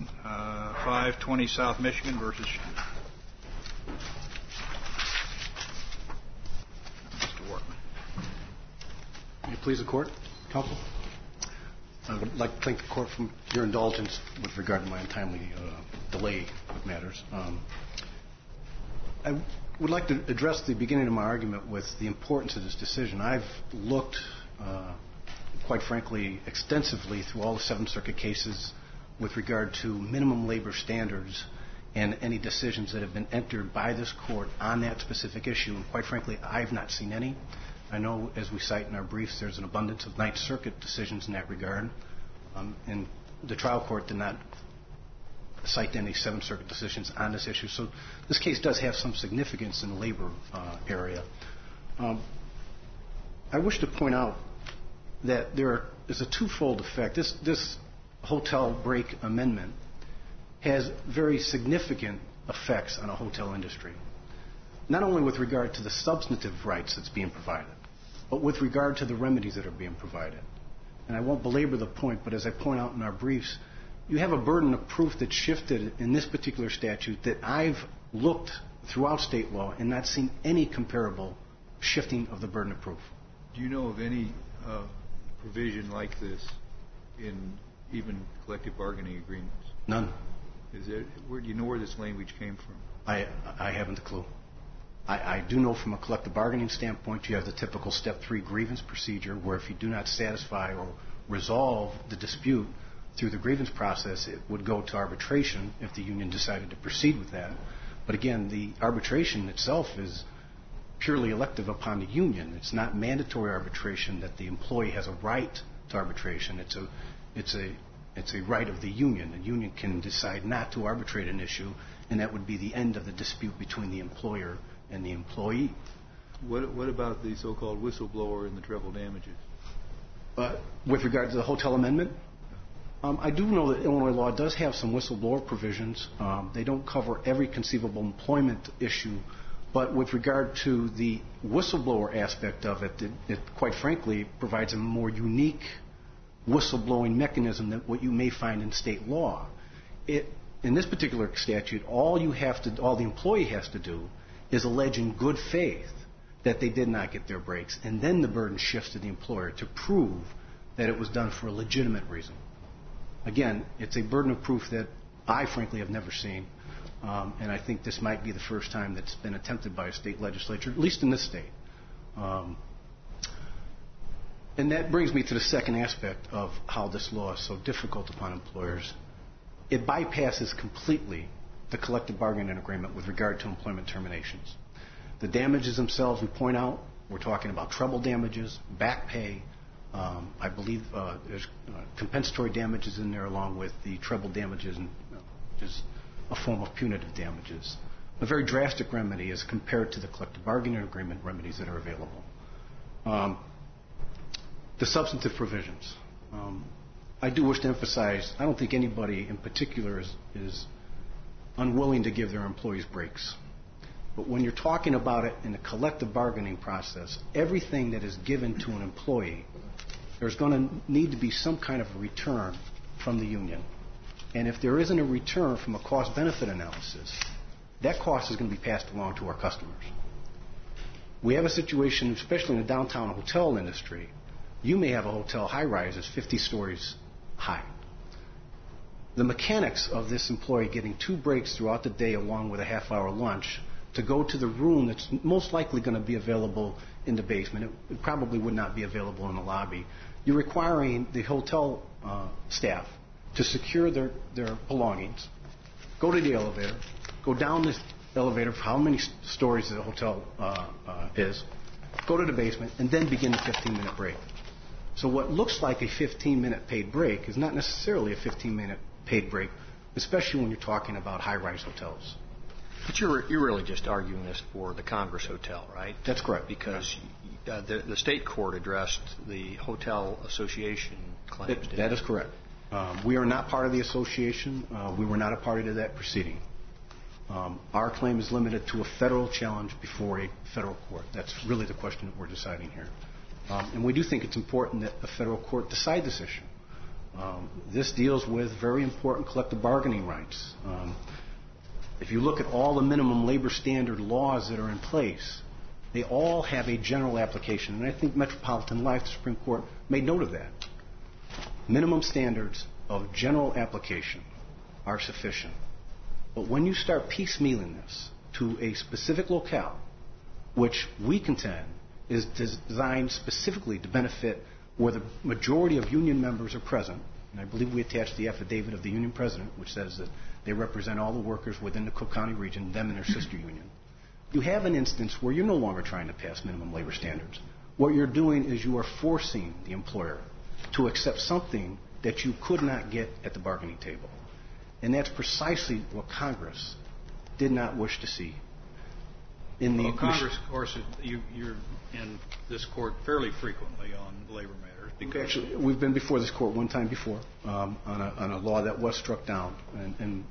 calling 520 South Michigan versus Mr. Wortman. May it please the Court, Counsel? I would like to thank the Court for your indulgence with regard to my untimely delay with matters. I would like to address the beginning of my argument with the importance of this decision. I've looked, quite frankly, extensively through all the Seventh Circuit cases with regard to minimum labor standards and any decisions that have been entered by this Court on that specific issue. And quite frankly, I've not seen any. I know, as we cite in our briefs, there's an abundance of Ninth Circuit decisions in that regard. And the trial court did not cite any Seventh Circuit decisions on this issue. So this case does have some significance in the labor area. I wish to point out that there is a twofold effect. This hotel break amendment has very significant effects on a hotel industry, not only with regard to the substantive rights that's being provided, but with regard to the remedies that are being provided. And I won't belabor the point, but as I point out in our briefs, you have a burden of proof that shifted in this particular statute that I've looked throughout state law and not seen any comparable shifting of the burden of proof. Do you know of any provision like this in even collective bargaining agreements? None. Where do you know where this language came from? I haven't a clue. I do know from a collective bargaining standpoint, you have the typical Step 3 grievance procedure where if you do not satisfy or resolve the dispute through the grievance process, it would go to arbitration if the union decided to proceed with that. But again, the arbitration itself is purely elective upon the union. It's not mandatory arbitration that the employee has a right to arbitration. It's a right of the union. The union can decide not to arbitrate an issue, and that would be the end of the dispute between the employer and the employee. What about the so-called whistleblower and the treble damages? With regard to the hotel amendment, I do know that Illinois law does have some whistleblower provisions. They don't cover every conceivable employment issue, but with regard to the whistleblower aspect of it, it quite frankly provides a more unique whistleblowing mechanism than what you may find in state law. In this particular statute, all the employee has to do is allege in good faith that they did not get their breaks, and then the burden shifts to the employer to prove that it was done for a legitimate reason. Again, it's a burden of proof that I frankly have never seen, and I think this might be the first time that's been attempted by a state legislature, at least in this state. And that brings me to the second aspect of how this law is so difficult upon employers. It bypasses completely the collective bargaining agreement with regard to employment terminations. The damages themselves, we point out, we're talking about treble damages, back pay. I believe there's compensatory damages in there along with the treble damages, which is a form of punitive damages. A very drastic remedy as compared to the collective bargaining agreement remedies that are available. The substantive provisions. I do wish to emphasize, I don't think anybody in particular is unwilling to give their employees breaks. But when you're talking about it in a collective bargaining process, everything that is given to an employee, there's going to need to be some kind of a return from the union. And if there isn't a return from a cost-benefit analysis, that cost is going to be passed along to our customers. We have a situation, especially in the downtown hotel industry, you may have a hotel high-rise that's 50 stories high. The mechanics of this employee getting 2 breaks throughout the day along with a half-hour lunch to go to the room that's most likely going to be available in the basement, it probably would not be available in the lobby, you're requiring the hotel staff to secure their belongings, go to the elevator, go down this elevator for how many stories the hotel is, go to the basement, and then begin the 15-minute break. So what looks like a 15-minute paid break is not necessarily a 15-minute paid break, especially when you're talking about high-rise hotels. But you're really just arguing this for the Congress Hotel, right? That's correct. Because the state court addressed the hotel association claims. That is correct. We are not part of the association. We were not a party to that proceeding. Our claim is limited to a federal challenge before a federal court. That's really the question that we're deciding here. And we do think it's important that a federal court decide this issue. This deals with very important collective bargaining rights. If you look at all the minimum labor standard laws that are in place, they all have a general application. And I think Metropolitan Life, the Supreme Court, made note of that. Minimum standards of general application are sufficient. But when you start piecemealing this to a specific locale, which we contend is designed specifically to benefit where the majority of union members are present, and I believe we attached the affidavit of the union president, which says that they represent all the workers within the Cook County region, them and their sister union. You have an instance where you're no longer trying to pass minimum labor standards. What you're doing is you are forcing the employer to accept something that you could not get at the bargaining table. And that's precisely what Congress did not wish to see. Congress, of course, you're in this court fairly frequently on labor matters. Actually, we've been before this court one time before on a law that was struck down, and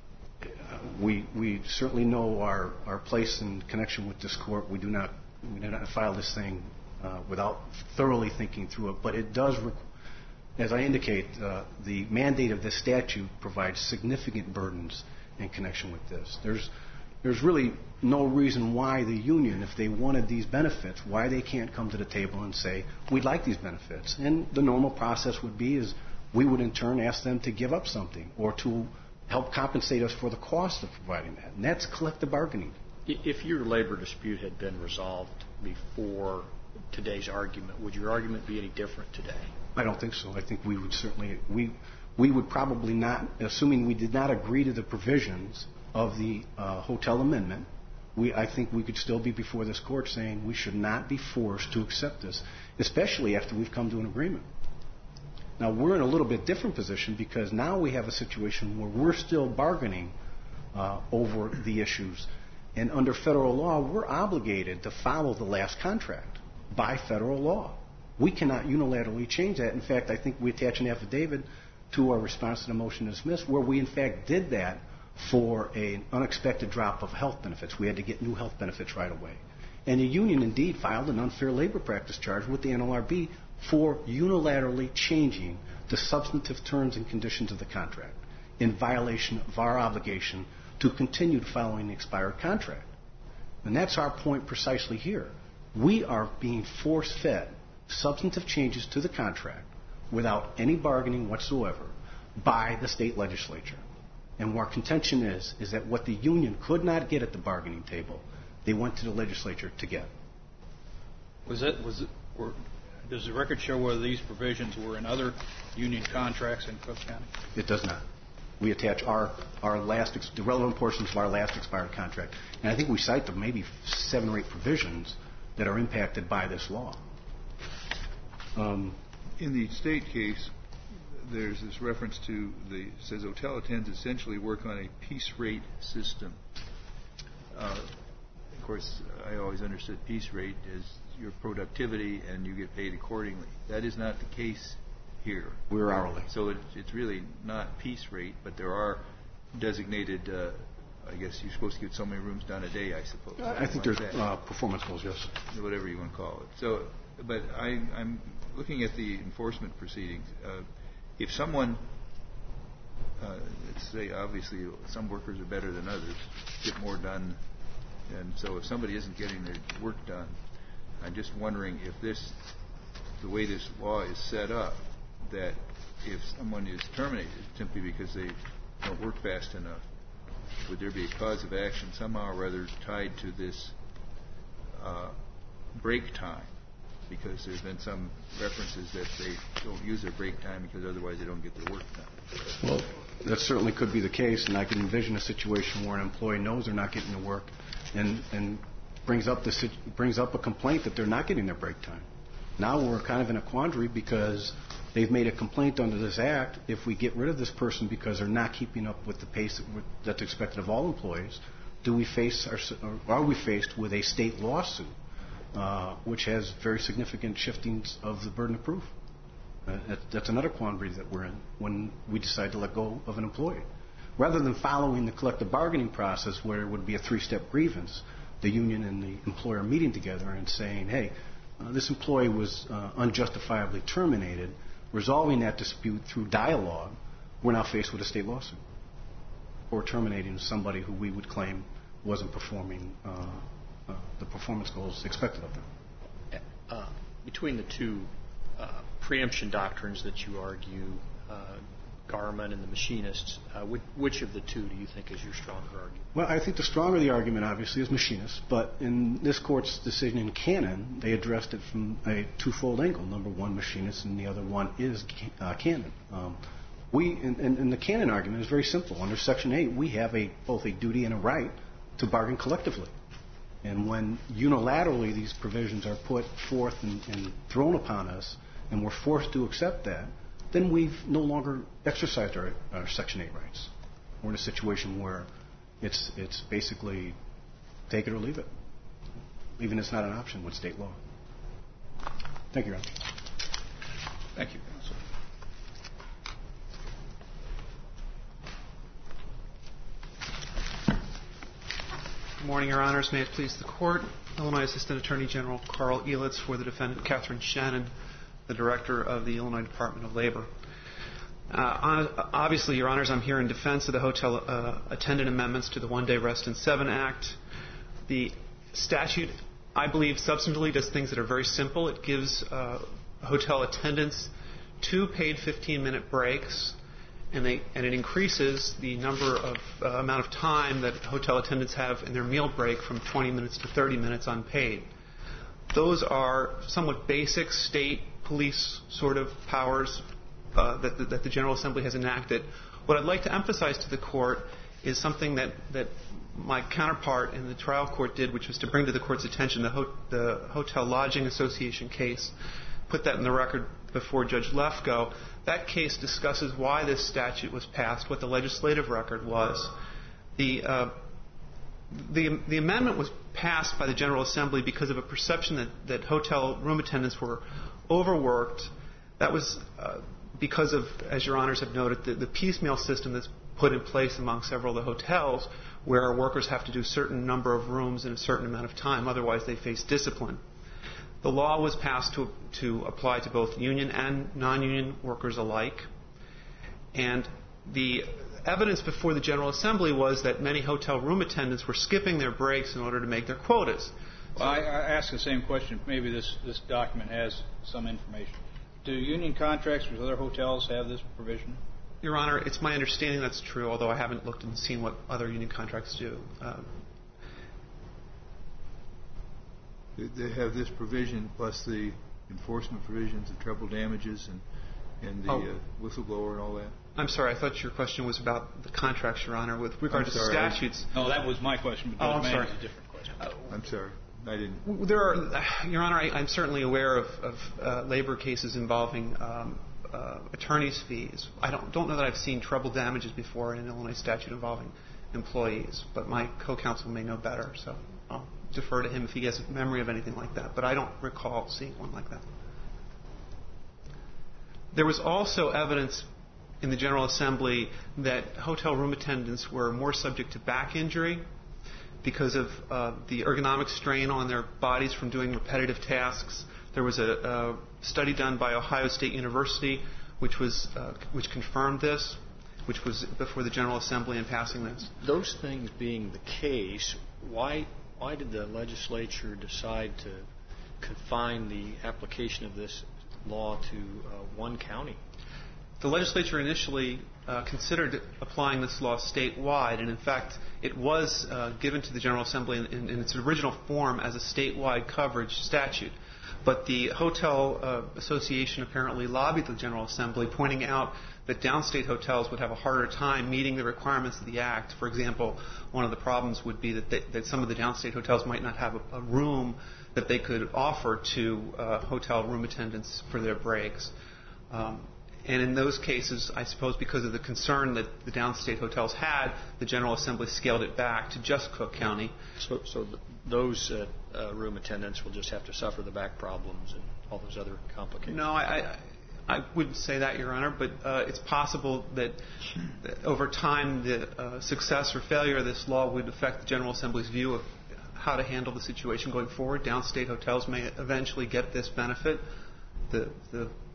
we certainly know our place in connection with this court. We do not file this thing without thoroughly thinking through it, but it does. As I indicate, the mandate of this statute provides significant burdens in connection with this. There's really no reason why the union, if they wanted these benefits, why they can't come to the table and say, we'd like these benefits. And the normal process would be is we would in turn ask them to give up something or to help compensate us for the cost of providing that. And that's collective bargaining. If your labor dispute had been resolved before today's argument, would your argument be any different today? I don't think so. I think we would certainly, we would probably not, assuming we did not agree to the provisions of the hotel amendment, I think we could still be before this court saying we should not be forced to accept this, especially after we've come to an agreement. Now, we're in a little bit different position because now we have a situation where we're still bargaining over the issues. And under federal law, we're obligated to follow the last contract by federal law. We cannot unilaterally change that. In fact, I think we attach an affidavit to our response to the motion to dismiss where we, in fact, did that for an unexpected drop of health benefits. We had to get new health benefits right away. And the union indeed filed an unfair labor practice charge with the NLRB for unilaterally changing the substantive terms and conditions of the contract in violation of our obligation to continue following the expired contract. And that's our point precisely here. We are being force-fed substantive changes to the contract without any bargaining whatsoever by the state legislature. And our contention is that what the union could not get at the bargaining table, they went to the legislature to get. Does the record show whether these provisions were in other union contracts in Cook County? It does not. We attach the relevant portions of our last expired contract. And I think we cite the maybe 7 or 8 provisions that are impacted by this law. In the state case, there's this reference to says hotel attendants essentially work on a piece rate system. Of course, I always understood piece rate as your productivity and you get paid accordingly. That is not the case here. We're hourly. So it's really not piece rate, but there are designated, I guess you're supposed to get so many rooms done a day, I suppose. I think there's performance goals, yes. Whatever you want to call it. So, but I'm looking at the enforcement proceedings. If someone, let's say obviously some workers are better than others, get more done, and so if somebody isn't getting their work done, I'm just wondering if the way this law is set up, that if someone is terminated simply because they don't work fast enough, would there be a cause of action somehow or other tied to this break time? Because there's been some references that they don't use their break time because otherwise they don't get their work done. Well, that certainly could be the case, and I can envision a situation where an employee knows they're not getting the work and brings up a complaint that they're not getting their break time. Now we're kind of in a quandary because they've made a complaint under this act. If we get rid of this person because they're not keeping up with the pace that's expected of all employees, are we faced with a state lawsuit? Which has very significant shiftings of the burden of proof. That's another quandary that we're in when we decide to let go of an employee. Rather than following the collective bargaining process where it would be a 3-step grievance, the union and the employer meeting together and saying, hey, this employee was unjustifiably terminated. resolving that dispute through dialogue, we're now faced with a state lawsuit or terminating somebody who we would claim wasn't performing the performance goals expected of them. Between the two preemption doctrines that you argue, Garmin and the machinists, which of the two do you think is your stronger argument? Well, I think the stronger the argument, obviously, is machinists. But in this court's decision in Cannon, they addressed it from a twofold angle. Number one, machinists, and the other one is Cannon. In the Cannon argument, is very simple. Under Section 8, we have both a duty and a right to bargain collectively. And when unilaterally these provisions are put forth and thrown upon us, and we're forced to accept that, then we've no longer exercised our Section 8 rights. We're in a situation where it's basically take it or leave it. Leaving is not an option with state law. Thank you, Your Honor. Thank you, counsel. Good morning, Your Honors. May it please the Court. Illinois Assistant Attorney General Carl Elitz for the defendant, Catherine Shannon, the Director of the Illinois Department of Labor. Obviously, Your Honors, I'm here in defense of the hotel attendant amendments to the One Day Rest in 7 Act. The statute, I believe, substantively does things that are very simple. It gives hotel attendants 2 paid 15-minute breaks, and it increases the amount of time that hotel attendants have in their meal break from 20 minutes to 30 minutes unpaid. Those are somewhat basic state police sort of powers that the General Assembly has enacted. What I'd like to emphasize to the Court is something that my counterpart in the trial court did, which was to bring to the Court's attention the Hotel Lodging Association case, put that in the record before Judge Lefkoe. That case discusses why this statute was passed, what the legislative record was. The amendment was passed by the General Assembly because of a perception that hotel room attendants were overworked. That was because of, as Your Honors have noted, the piecemeal system that's put in place among several of the hotels where workers have to do a certain number of rooms in a certain amount of time, otherwise they face discipline. The law was passed to apply to both union and non-union workers alike. And the evidence before the General Assembly was that many hotel room attendants were skipping their breaks in order to make their quotas. Well, I asked the same question. Maybe this document has some information. Do union contracts with other hotels have this provision? Your Honor, it's my understanding that's true, although I haven't looked and seen what other union contracts do. They have this provision plus the enforcement provisions of treble damages and the whistleblower and all that? I'm sorry, I thought your question was about the contracts, Your Honor, with regard to statutes. No, that was my question, but I'm sorry. It's a different question. I'm sorry. I didn't. Your Honor, I'm certainly aware of labor cases involving attorney's fees. I don't know that I've seen treble damages before in an Illinois statute involving employees, but my co-counsel may know better, so I'll defer to him if he has a memory of anything like that. But I don't recall seeing one like that. There was also evidence in the General Assembly that hotel room attendants were more subject to back injury because of the ergonomic strain on their bodies from doing repetitive tasks. There was a study done by Ohio State University which confirmed this, which was before the General Assembly in passing this. Those things being the case, why did the legislature decide to confine the application of this law to one county? The legislature initially considered applying this law statewide, and in fact, it was given to the General Assembly in its original form as a statewide coverage statute. But the Hotel Association apparently lobbied the General Assembly, pointing out that downstate hotels would have a harder time meeting the requirements of the Act. For example, one of the problems would be that some of the downstate hotels might not have a room that they could offer to hotel room attendants for their breaks. And in those cases, I suppose because of the concern that the downstate hotels had, the General Assembly scaled it back to just Cook County. So those room attendants will just have to suffer the back problems and all those other complications? No, I wouldn't say that, Your Honor, but it's possible that over time the success or failure of this law would affect the General Assembly's view of how to handle the situation going forward. Downstate hotels may eventually get this benefit. The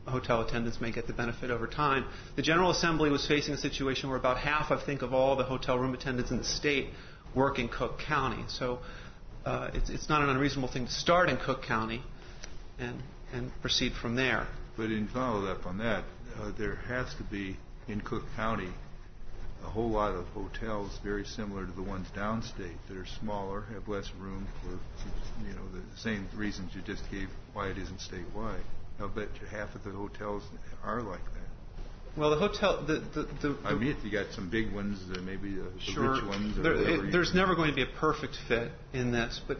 hotel attendants may get the benefit over time. The General Assembly was facing a situation where about half, I think, of all the hotel room attendants in the state work in Cook County. So it's not an unreasonable thing to start in Cook County and proceed from there. But in follow-up on that, there has to be in Cook County a whole lot of hotels very similar to the ones downstate that are smaller, have less room for, the same reasons you just gave why it isn't statewide. I'll bet you half of the hotels are like that. Well, the hotel, I mean, if you got some big ones, maybe the sure, rich ones. There's never going to be a perfect fit in this, but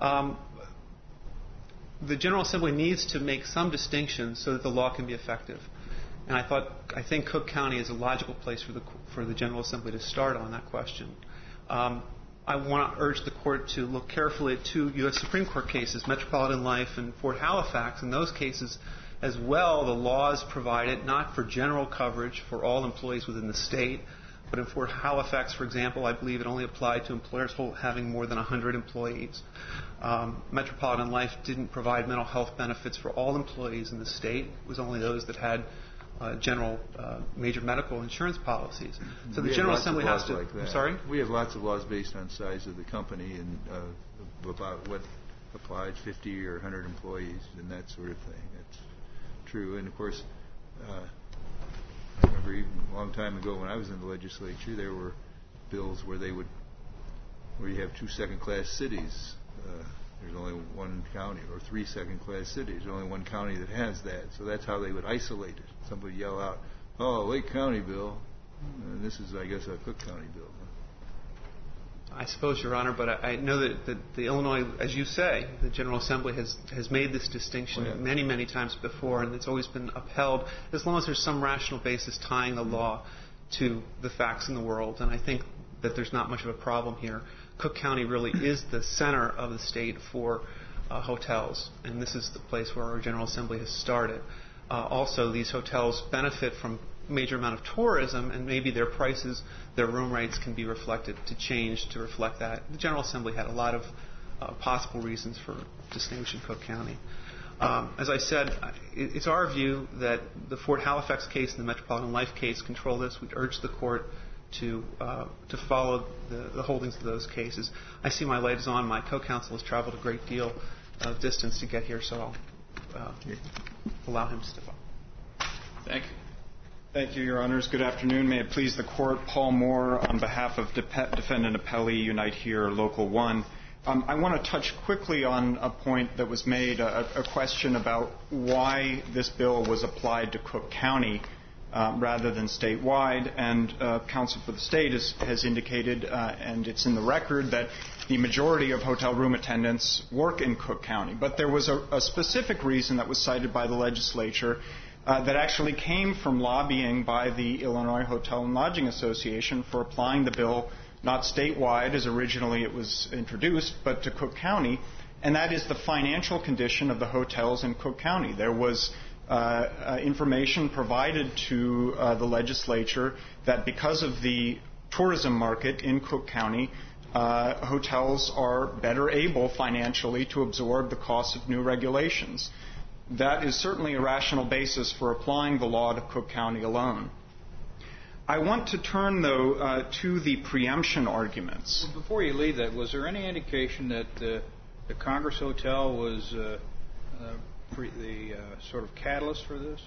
the General Assembly needs to make some distinctions so that the law can be effective. And I think Cook County is a logical place for the General Assembly to start on that question. I want to urge the Court to look carefully at two U.S. Supreme Court cases, Metropolitan Life and Fort Halifax. In those cases, as well, the laws provided not for general coverage for all employees within the state, but in Fort Halifax, for example, I believe it only applied to employers having more than 100 employees. Metropolitan Life didn't provide mental health benefits for all employees in the state. It was only those that had general major medical insurance policies. So the General Assembly has to... Like that. I'm sorry? We have lots of laws based on size of the company and about what applies, 50 or 100 employees and that sort of thing. That's true. And, of course, I remember even a long time ago when I was in the legislature, there were bills where you have 2 second-class cities. There's only one county, or 3 second-class cities. There's only one county that has that. So that's how they would isolate it. Somebody yell out, "Oh, Lake County bill," and this is, I guess, a Cook County bill. I suppose, Your Honor, but I know that the Illinois, as you say, the General Assembly has made this distinction many, many times before, and it's always been upheld as long as there's some rational basis tying the law to the facts in the world. And I think that there's not much of a problem here. Cook County really is the center of the state for hotels, and this is the place where our General Assembly has started. Also, these hotels benefit from a major amount of tourism, and maybe their prices, their room rates can be reflected to change to reflect that. The General Assembly had a lot of possible reasons for distinguishing Cook County. As I said, it's our view that the Fort Halifax case and the Metropolitan Life case control this. We'd urge the Court to follow the holdings of those cases. I see my light is on. My co-counsel has traveled a great deal of distance to get here, so I'll allow him to step up. Thank you. Thank you, Your Honors. Good afternoon. May it please the Court, Paul Moore on behalf of Defendant Appellee Unite Here Local 1. I want to touch quickly on a point that was made, a question about why this bill was applied to Cook County rather than statewide. And counsel for the state has indicated, and it's in the record, that the majority of hotel room attendants work in Cook County. But there was a specific reason that was cited by the legislature that actually came from lobbying by the Illinois Hotel and Lodging Association for applying the bill not statewide as originally it was introduced, but to Cook County, and that is the financial condition of the hotels in Cook County. There was information provided to the legislature that because of the tourism market in Cook County, hotels are better able financially to absorb the cost of new regulations. That is certainly a rational basis for applying the law to Cook County alone. I want to turn, though, to the preemption arguments. Before you leave that, was there any indication that the Congress Hotel was the sort of catalyst for this?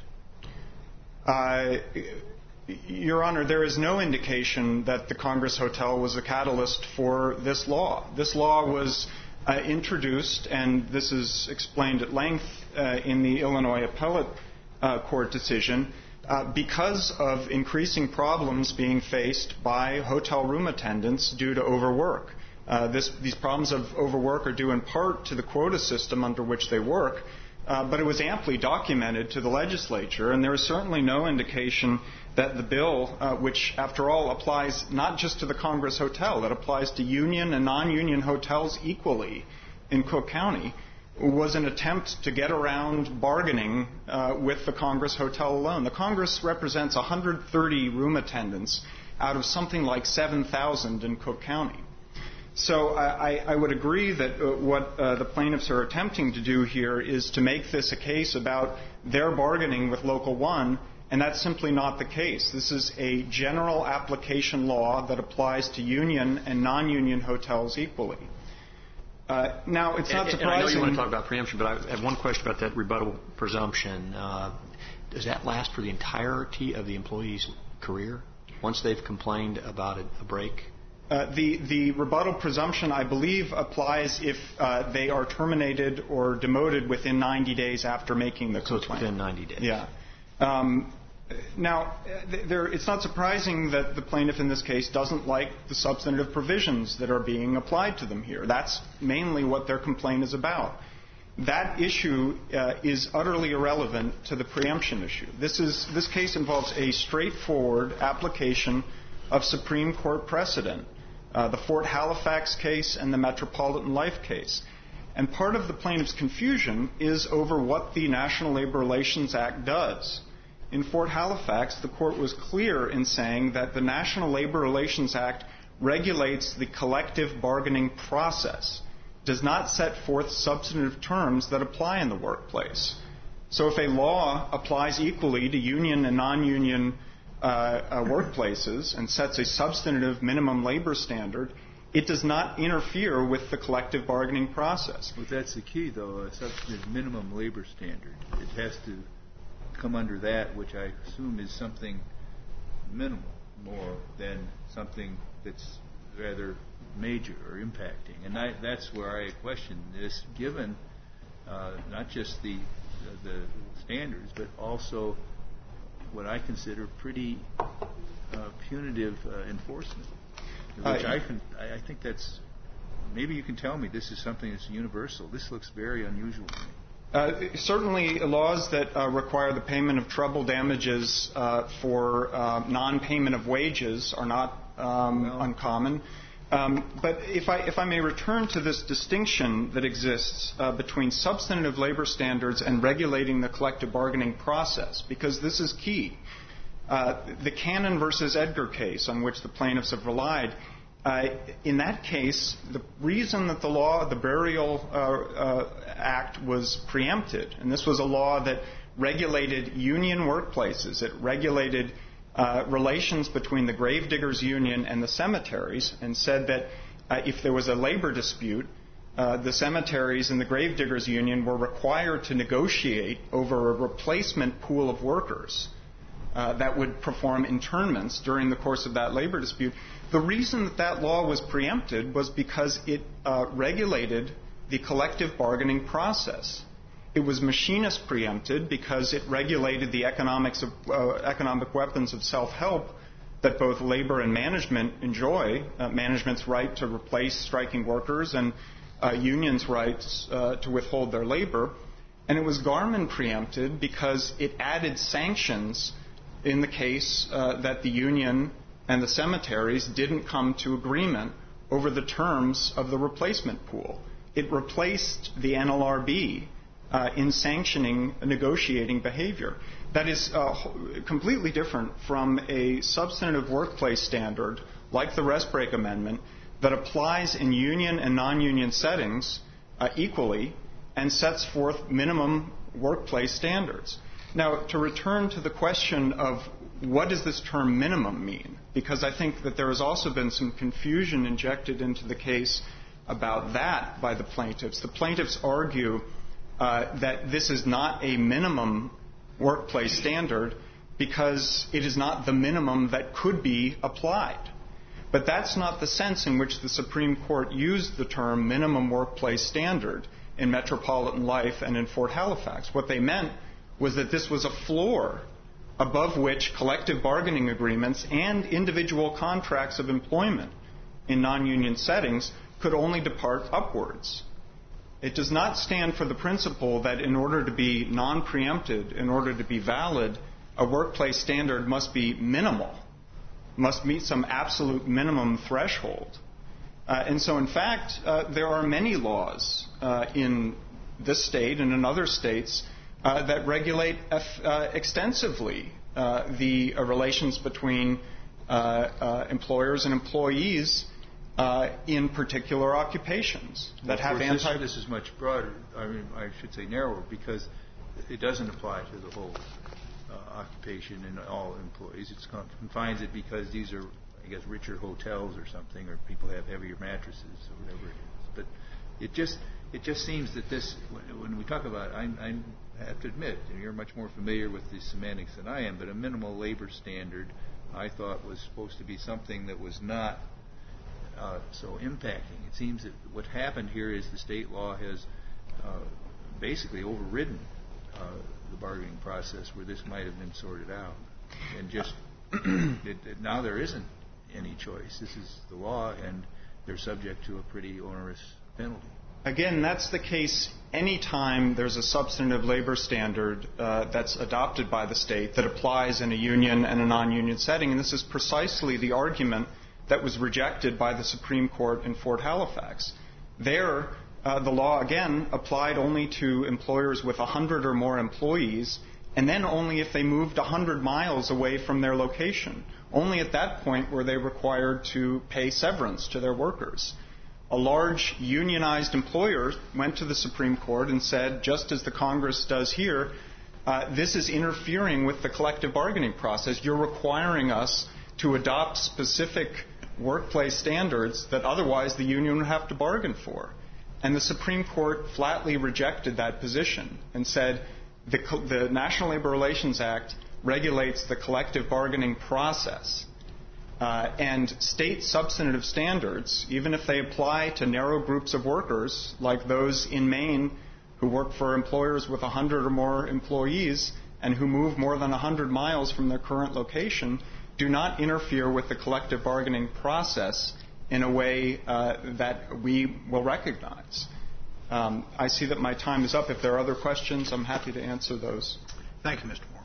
Your Honor, there is no indication that the Congress Hotel was a catalyst for this law. This law was introduced, and this is explained at length in the Illinois Appellate Court decision, because of increasing problems being faced by hotel room attendants due to overwork. These problems of overwork are due in part to the quota system under which they work, but it was amply documented to the legislature, and there is certainly no indication that the bill, which, after all, applies not just to the Congress Hotel, it applies to union and non-union hotels equally in Cook County, was an attempt to get around bargaining with the Congress Hotel alone. The Congress represents 130 room attendants out of something like 7,000 in Cook County. So I would agree that what the plaintiffs are attempting to do here is to make this a case about their bargaining with Local 1, and that's simply not the case. This is a general application law that applies to union and non-union hotels equally. Now, it's not surprising. And I know you want to talk about preemption, but I have one question about that rebuttable presumption. Does that last for the entirety of the employee's career once they've complained about a break? The rebuttal presumption, I believe, applies if they are terminated or demoted within 90 days after making the complaint. So it's within 90 days. Yeah. Now, it's not surprising that the plaintiff in this case doesn't like the substantive provisions that are being applied to them here. That's mainly what their complaint is about. That issue is utterly irrelevant to the preemption issue. This case involves a straightforward application of Supreme Court precedent, the Fort Halifax case and the Metropolitan Life case. And part of the plaintiff's confusion is over what the National Labor Relations Act does. In Fort Halifax, the court was clear in saying that the National Labor Relations Act regulates the collective bargaining process, does not set forth substantive terms that apply in the workplace. So if a law applies equally to union and non-union workplaces and sets a substantive minimum labor standard, it does not interfere with the collective bargaining process. Well, that's the key, though, a substantive minimum labor standard. It has to come under that, which I assume is something minimal more than something that's rather major or impacting. And that's where I question this, given not just the standards, but also what I consider pretty punitive enforcement. Which I think that's, maybe you can tell me this is something that's universal. This looks very unusual to me. Certainly, laws that require the payment of treble damages for non-payment of wages are not uncommon. But if I may return to this distinction that exists between substantive labor standards and regulating the collective bargaining process, because this is key. The Cannon versus Edgar case on which the plaintiffs have relied, in that case, the reason that the Burial Act was preempted, and this was a law that regulated union workplaces, it regulated relations between the gravediggers union and the cemeteries, and said that if there was a labor dispute, the cemeteries and the gravediggers union were required to negotiate over a replacement pool of workers that would perform internments during the course of that labor dispute. The reason that law was preempted was because it regulated the collective bargaining process. It was machinist preempted because it regulated the economic weapons of self-help that both labor and management enjoy, management's right to replace striking workers and unions' rights to withhold their labor. And it was Garmin preempted because it added sanctions in the case that the union and the cemeteries didn't come to agreement over the terms of the replacement pool. It replaced the NLRB in sanctioning negotiating behavior. That is completely different from a substantive workplace standard like the Rest Break Amendment that applies in union and non-union settings equally and sets forth minimum workplace standards. Now, to return to the question of what does this term minimum mean, because I think that there has also been some confusion injected into the case about that by the plaintiffs. The plaintiffs argue that this is not a minimum workplace standard because it is not the minimum that could be applied. But that's not the sense in which the Supreme Court used the term minimum workplace standard in Metropolitan Life and in Fort Halifax. What they meant was that this was a floor above which collective bargaining agreements and individual contracts of employment in non-union settings could only depart upwards. It does not stand for the principle that in order to be non-preempted, in order to be valid, a workplace standard must be minimal, must meet some absolute minimum threshold. And so, in fact, there are many laws in this state and in other states that regulate extensively the relations between employers and employees in particular occupations that have This is much broader. I mean, I should say narrower, because it doesn't apply to the whole occupation and all employees. It confines it because these are, I guess, richer hotels or something, or people have heavier mattresses or whatever it is. But it just seems that this, when we talk about, I have to admit, and you're much more familiar with the semantics than I am, but a minimal labor standard, I thought, was supposed to be something that was not so impacting. It seems that what happened here is the state law has basically overridden the bargaining process where this might have been sorted out, and just now there isn't any choice. This is the law, and they're subject to a pretty onerous penalty. Again, that's the case any time there's a substantive labor standard that's adopted by the state that applies in a union and a non-union setting, and this is precisely the argument that was rejected by the Supreme Court in Fort Halifax. There, the law, again, applied only to employers with 100 or more employees, and then only if they moved 100 miles away from their location. Only at that point were they required to pay severance to their workers. A large unionized employer went to the Supreme Court and said, just as the Congress does here, this is interfering with the collective bargaining process. You're requiring us to adopt specific workplace standards that otherwise the union would have to bargain for. And the Supreme Court flatly rejected that position and said the National Labor Relations Act regulates the collective bargaining process. And state substantive standards, even if they apply to narrow groups of workers, like those in Maine who work for employers with 100 or more employees and who move more than 100 miles from their current location, do not interfere with the collective bargaining process in a way that we will recognize. I see that my time is up. If there are other questions, I'm happy to answer those. Thank you, Mr. Moore.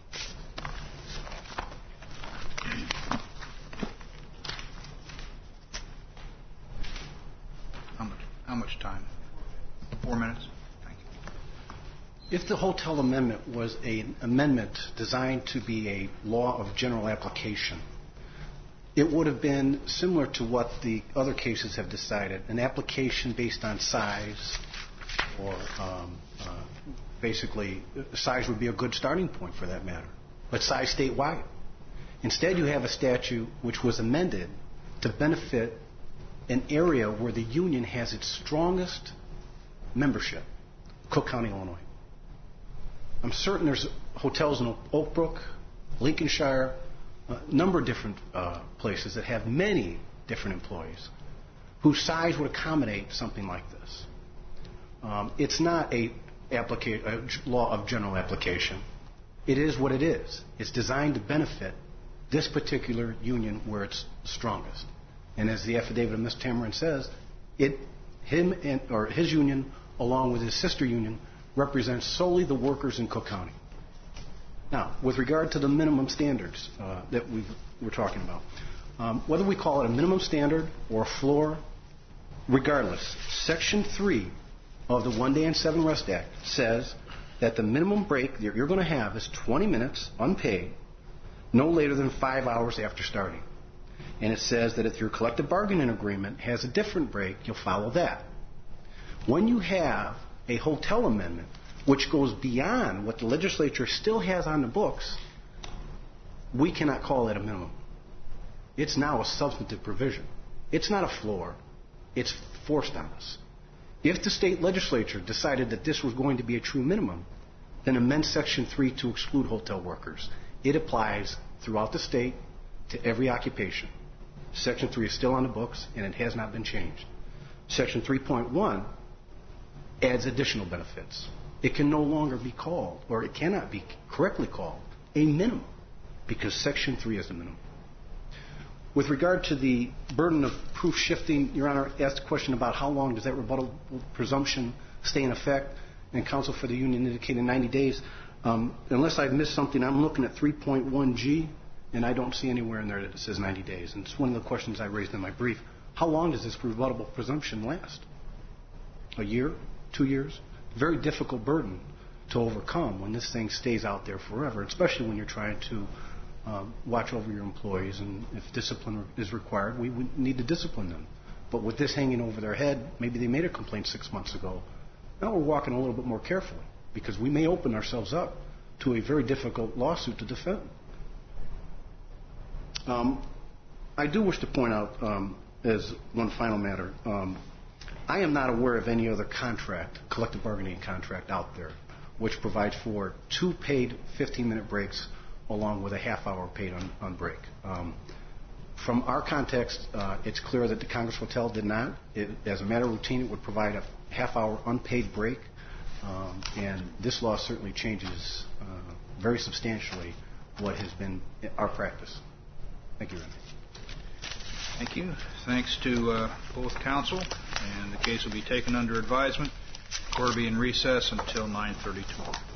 How much time? 4 minutes? Thank you. If the hotel amendment was an amendment designed to be a law of general application, it would have been similar to what the other cases have decided, an application based on size, or basically size would be a good starting point for that matter, but size statewide. Instead, you have a statute which was amended to benefit an area where the union has its strongest membership, Cook County, Illinois. I'm certain there's hotels in Oak Brook, Lincolnshire, a number of different places that have many different employees whose size would accommodate something like this. It's not a law of general application. It is what it is. It's designed to benefit this particular union where it's strongest. And as the affidavit of Mr. Tamarin says, his union, along with his sister union, represents solely the workers in Cook County. Now, with regard to the minimum standards that we're talking about, whether we call it a minimum standard or a floor, regardless, Section 3 of the 1 Day and 7 Rest Act says that the minimum break that you're going to have is 20 minutes unpaid, no later than 5 hours after starting. And it says that if your collective bargaining agreement has a different break, you'll follow that. When you have a hotel amendment which goes beyond what the legislature still has on the books, we cannot call it a minimum. It's now a substantive provision. It's not a floor. It's forced on us. If the state legislature decided that this was going to be a true minimum, then amend Section 3 to exclude hotel workers. It applies throughout the state to every occupation. Section 3 is still on the books, and it has not been changed. Section 3.1 adds additional benefits. It can no longer be called, or it cannot be correctly called, a minimum, because Section 3 is the minimum. With regard to the burden of proof shifting, Your Honor asked a question about how long does that rebuttal presumption stay in effect, and counsel for the union indicated 90 days. Unless I've missed something, I'm looking at 3.1G, and I don't see anywhere in there that it says 90 days. And it's one of the questions I raised in my brief. How long does this rebuttable presumption last? A year? 2 years? Very difficult burden to overcome when this thing stays out there forever, especially when you're trying to watch over your employees, and if discipline is required, we would need to discipline them But with this hanging over their head, maybe they made a complaint 6 months ago. Now we're walking a little bit more carefully because we may open ourselves up to a very difficult lawsuit to defend. I do wish to point out, as one final matter, I am not aware of any other contract, collective bargaining contract out there, which provides for 2 paid 15-minute breaks along with a half-hour paid on break. From our context, it's clear that the Congress Hotel did not. As a matter of routine, it would provide a half-hour unpaid break, and this law certainly changes very substantially what has been our practice. Thank you, Randy. Thank you. Thanks to both counsel, and the case will be taken under advisement. Court will be in recess until 9:30 tomorrow.